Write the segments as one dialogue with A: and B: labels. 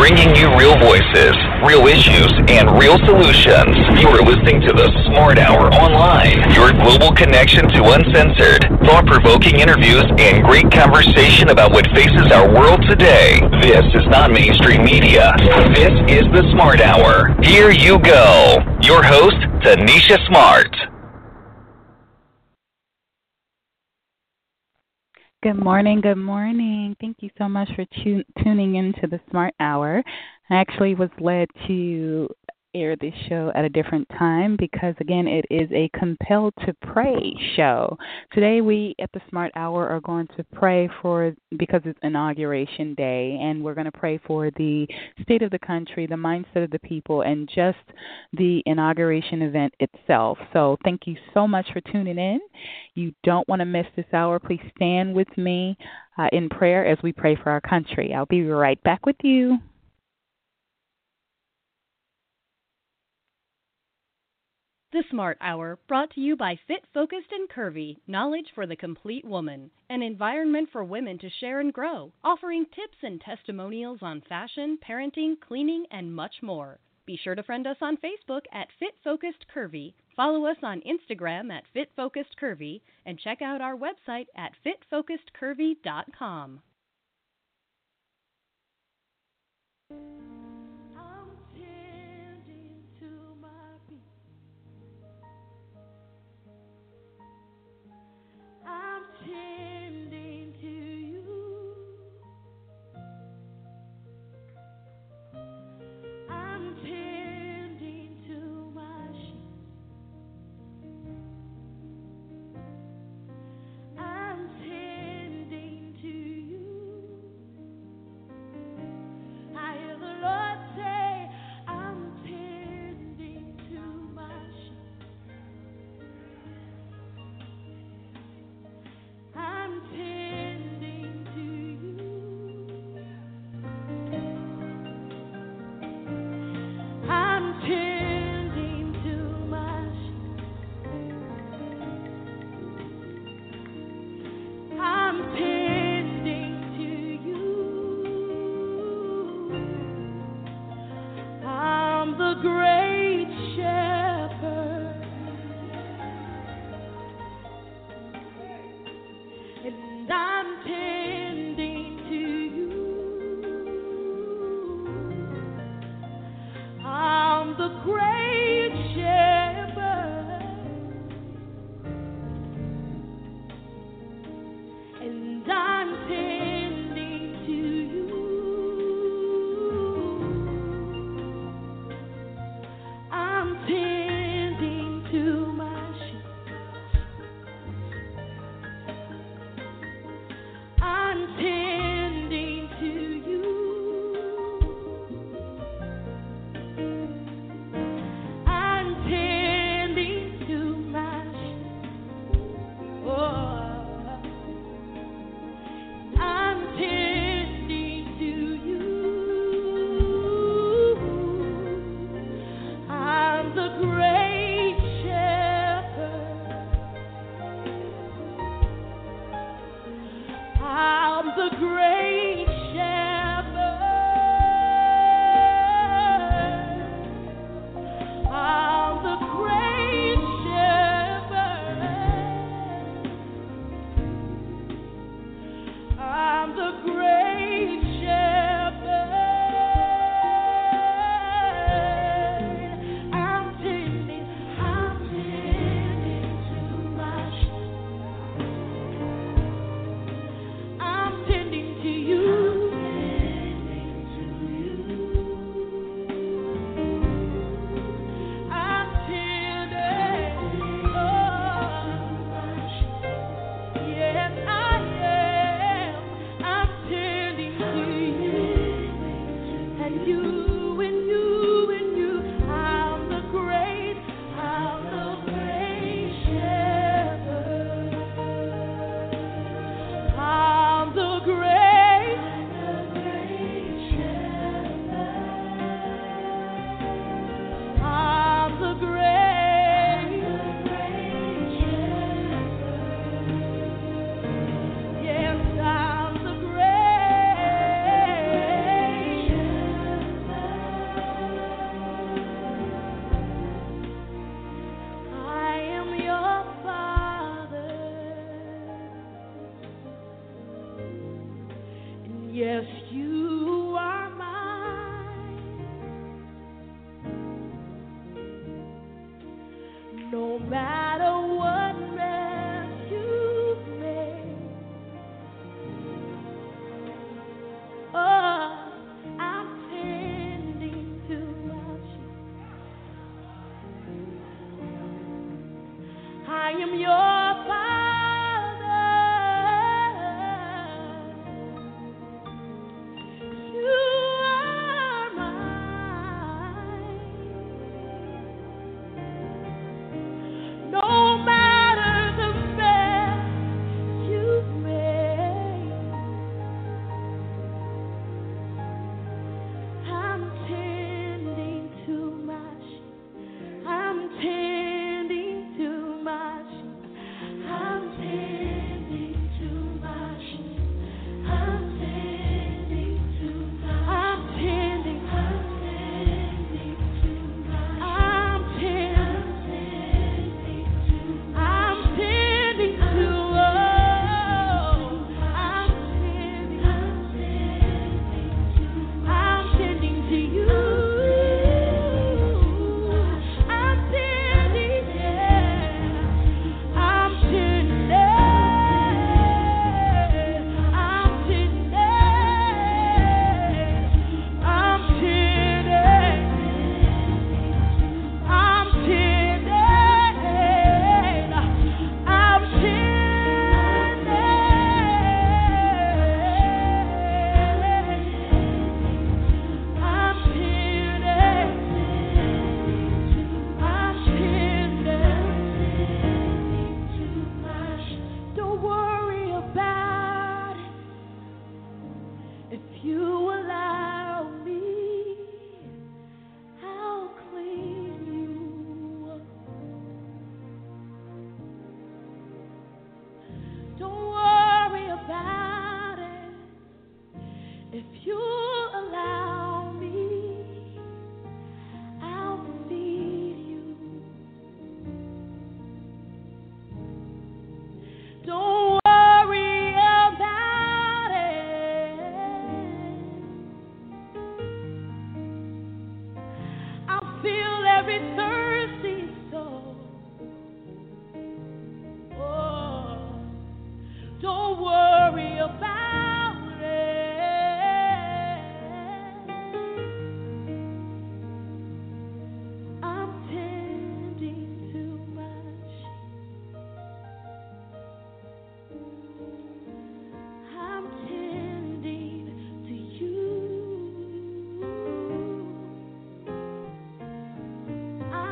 A: bringing you real voices, real issues, and real solutions. You are listening to the Smart Hour Online, your global connection to uncensored, thought-provoking interviews and great conversation about what faces our world today. This is not mainstream media. This is the Smart Hour. Here you go. Your host, Tanisha Smart.
B: Good morning. Good morning. Thank you so much for tuning into the Smart Hour. I actually was led to air this show at a different time because, again, it is a Compelled to Pray show. Today we at the Smart Hour are going to pray because it's Inauguration Day, and we're going to pray for the state of the country, the mindset of the people, and just the inauguration event itself. So thank you so much for tuning in. You don't want to miss this hour. Please stand with me in prayer as we pray for our country. I'll be right back with you.
C: The Smart Hour, brought to you by Fit, Focused, and Curvy, knowledge for the complete woman, an environment for women to share and grow, offering tips and testimonials on fashion, parenting, cleaning, and much more. Be sure to friend us on Facebook at Fit, Focused, Curvy, follow us on Instagram at Fit, Focused, Curvy, and check out our website at fitfocusedcurvy.com.
D: I'm tending to you. I'm tending to my sheep. I'm tending to you. I hear the Lord say, I'm tending to my sheep. I'm tending to you. I'm tending to my sheep. I'm tending to you. I'm the great shepherd, and I'm tending to you. I'm the great shepherd, and I'm tending to you. Yes, you are mine. No matter what mess you've made, oh, I'm tending to watch you. I am your father. You are mine. No matter the mess you've made, I'm tending to my sheep. I'm tending to my sheep. I'm tending to my sheep. I'm tending to my I'm tending. I'm tending to my I'm tending. I'm tending to oh I'm tending to you. I'm tending, yeah. I'm tending. I'm tending. I'm tending. I'm tending. I'm don't worry about it. If you allow me, I'll clean you up. Don't worry about it. If you allow me, I'll feed you. Don't worry about it. I'll fill every thirsty soul. Oh, don't worry about it. I'm tending too much. I'm tending to you.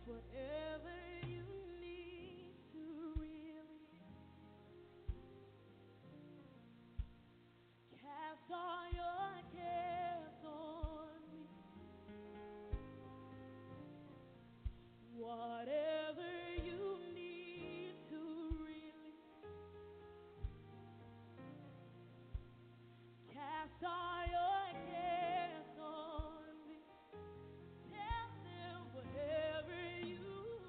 D: whatever you need to really cast all your cares on me. Whatever you need to really cast all your cares on me. Tell them whatever you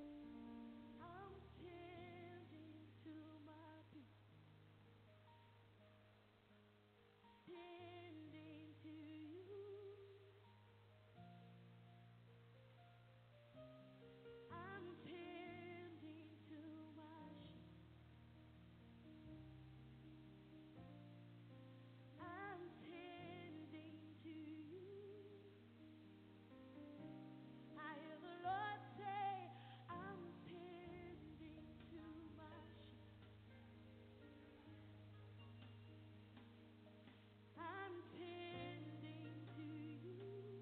D: I'm tending to my peace, tending to you. I'm tending to my sheep. I'm tending to you. I hear the Lord say, I'm tending to my sheep. I'm tending to you.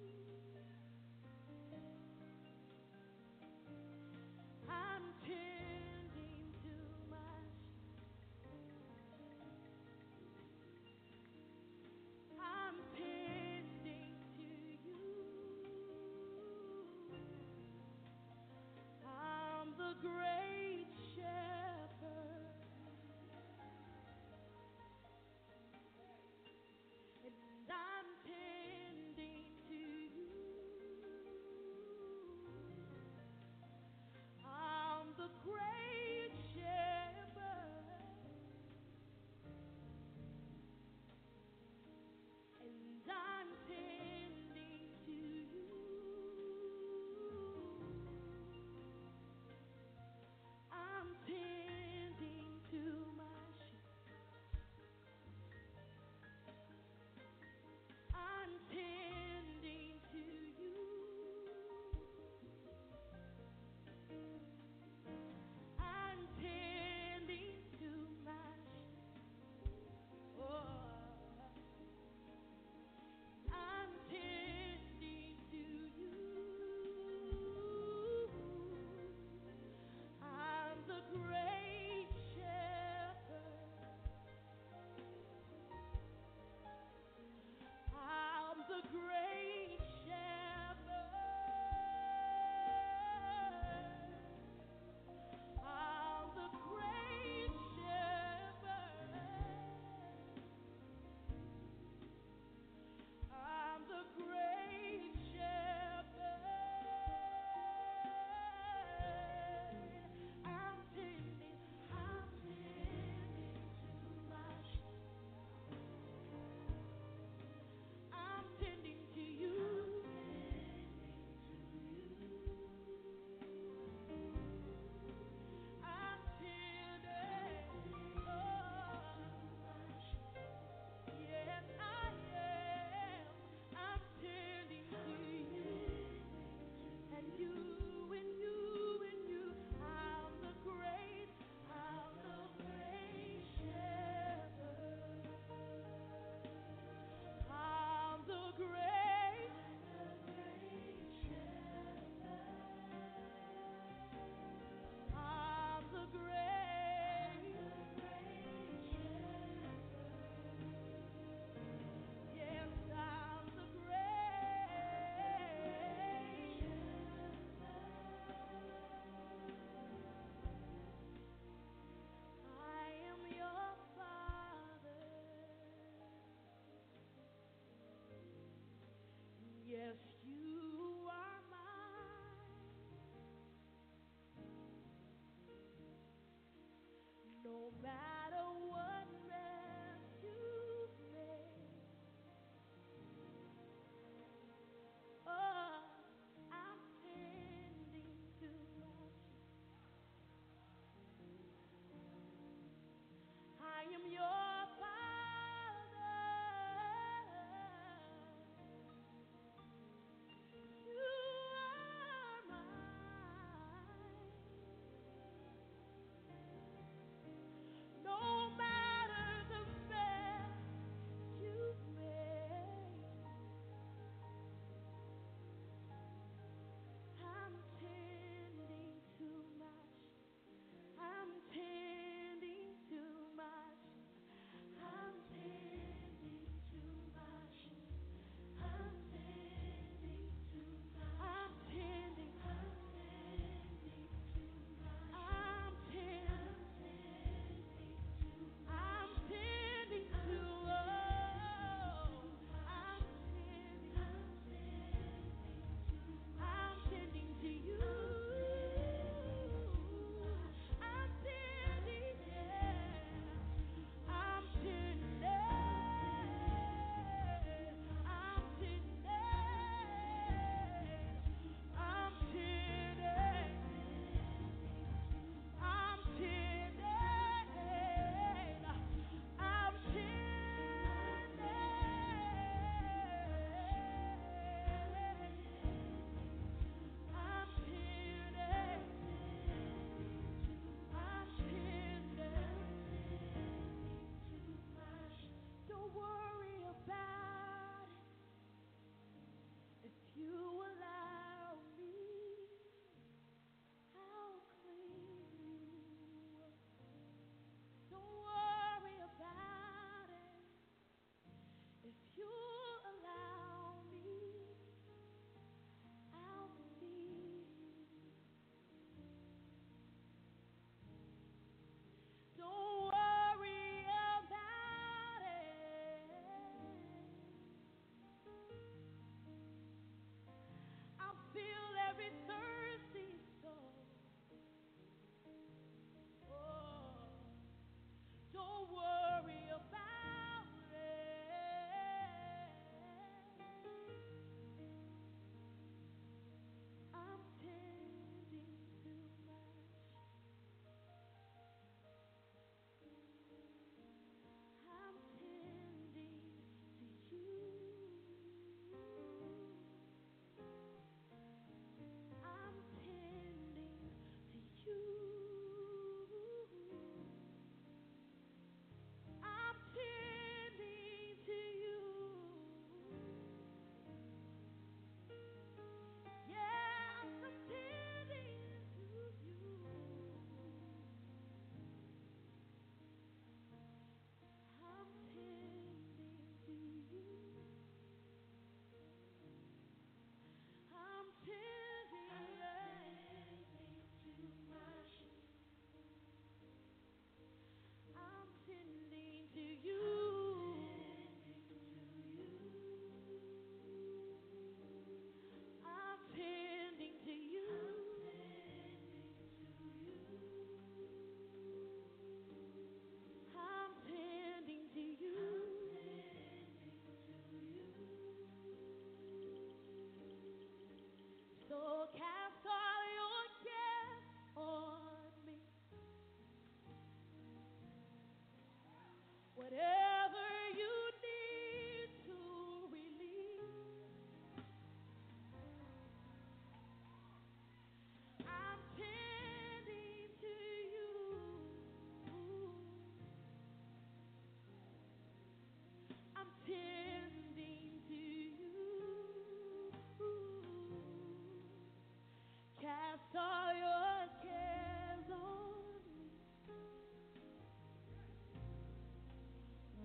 D: I'm tending to my sheep. I'm tending to you. I'm the great shepherd, and I'm tending to you. I'm the great shepherd, and I'm tending to you. I'm tending to my sheep. I'm tending to you. I'm tending to my sheep. Oh, I'm tending to you. I'm the great shepherd. I'm the great shepherd. I'm the great shepherd. I'm the great shepherd. I'm tending to my sheep. I'm tending to you. I'm tending. Oh, yes, I am. I'm tending to you. And you, and you, and you. I'm the great shepherd. I'm the great shepherd. I'm the great shepherd. Yes, I'm the great shepherd. I am your father. Yes, you are mine. No matter what mess you've made, oh, I'm tending to my sheep. I am your father. You are mine. No thirsty soul. Oh, don't worry about it. I'm tending too much. I'm tending to you. I'm tending to you. I'm tending to you. Yes, I'm tending to you. I'm tending to you. I'm tending too much. I'm tending to you. I'm tending to you. I'm tending to you. So cast all your cares on me. Whatever you need to release, I'm tending to you. I'm tending to you. Cast all your cares on me.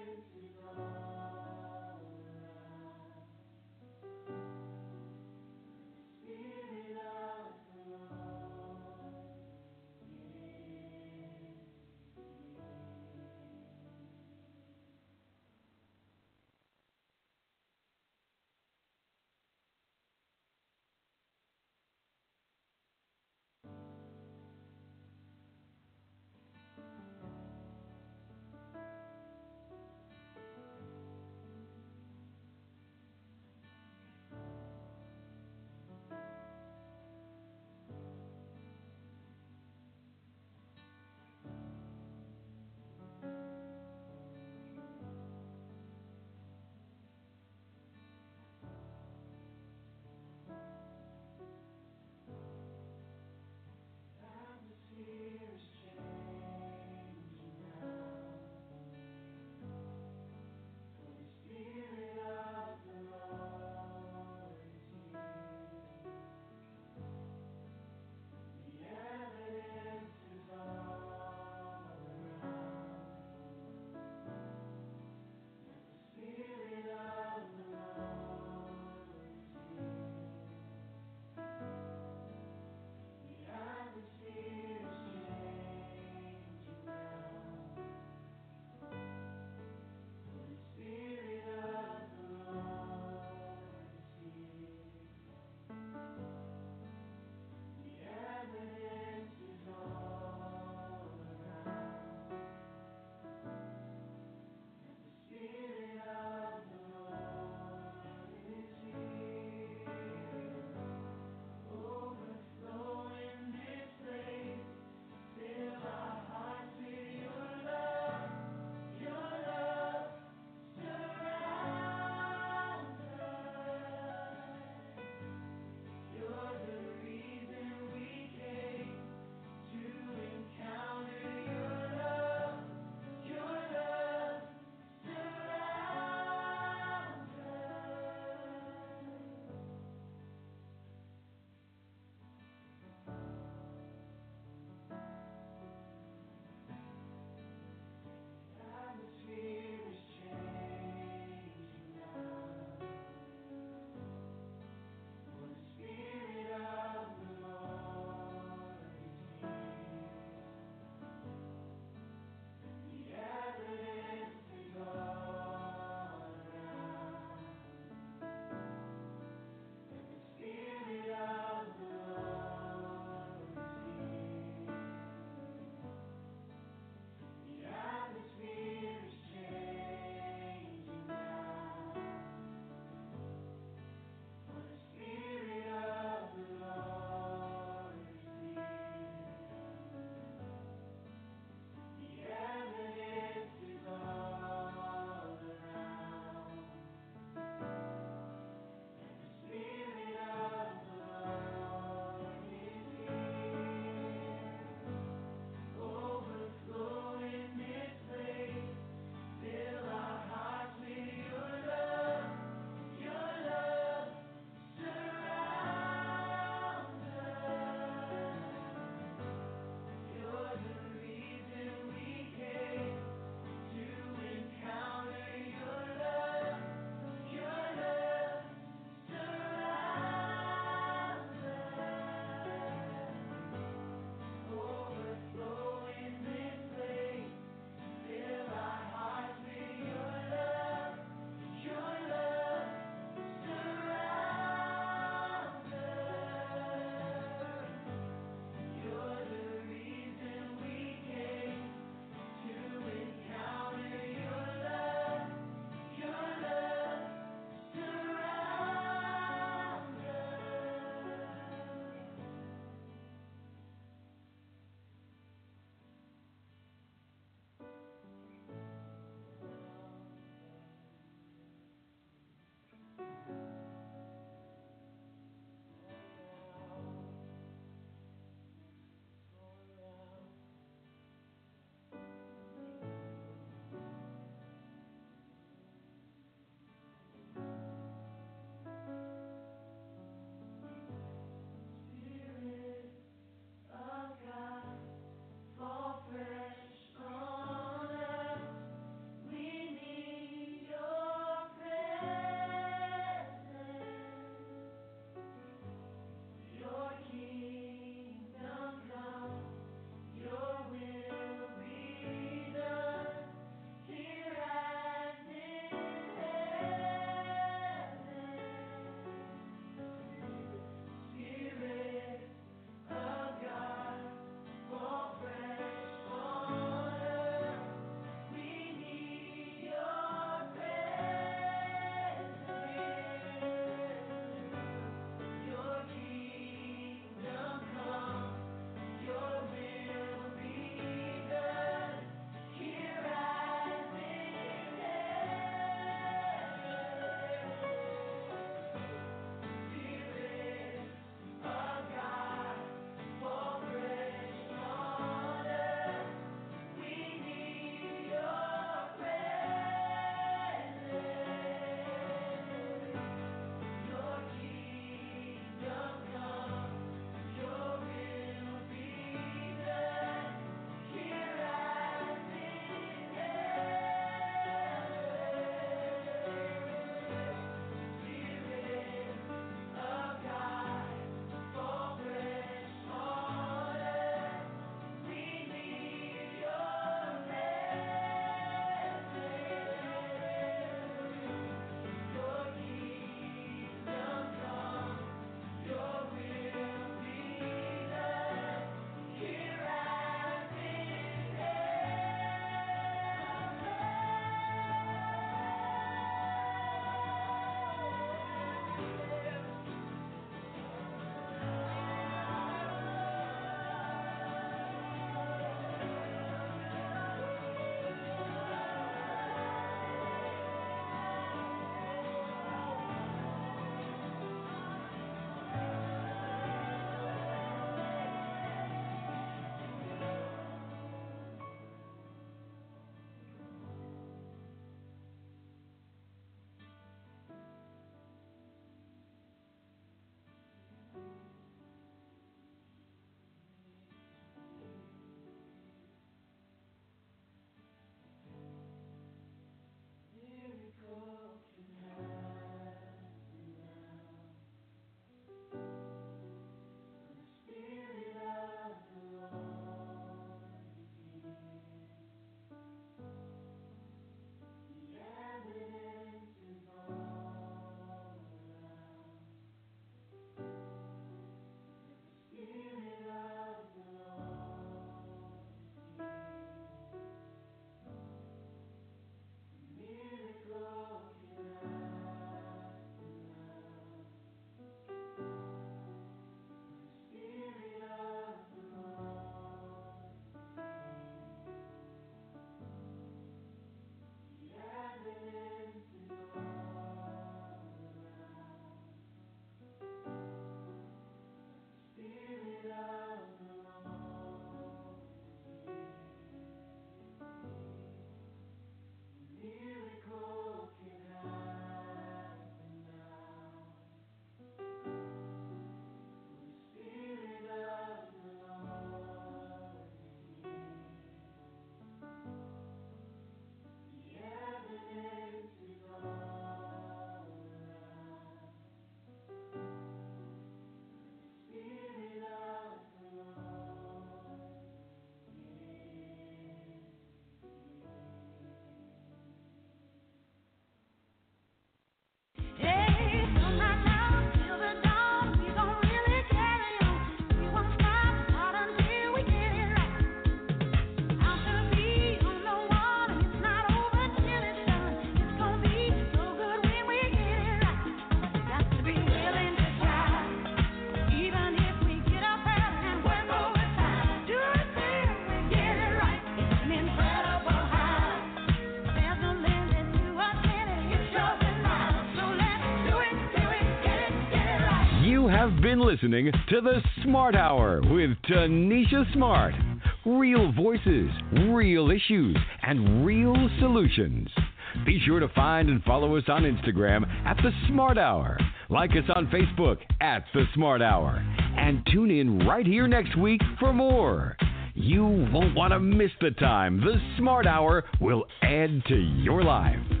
E: have been listening to The Smart Hour with Tanisha Smart. Real voices, real issues, and real solutions. Be sure to find and follow us on Instagram at The Smart Hour. Like us on Facebook at The Smart Hour. And tune in right here next week for more. You won't want to miss the time The Smart Hour will add to your life.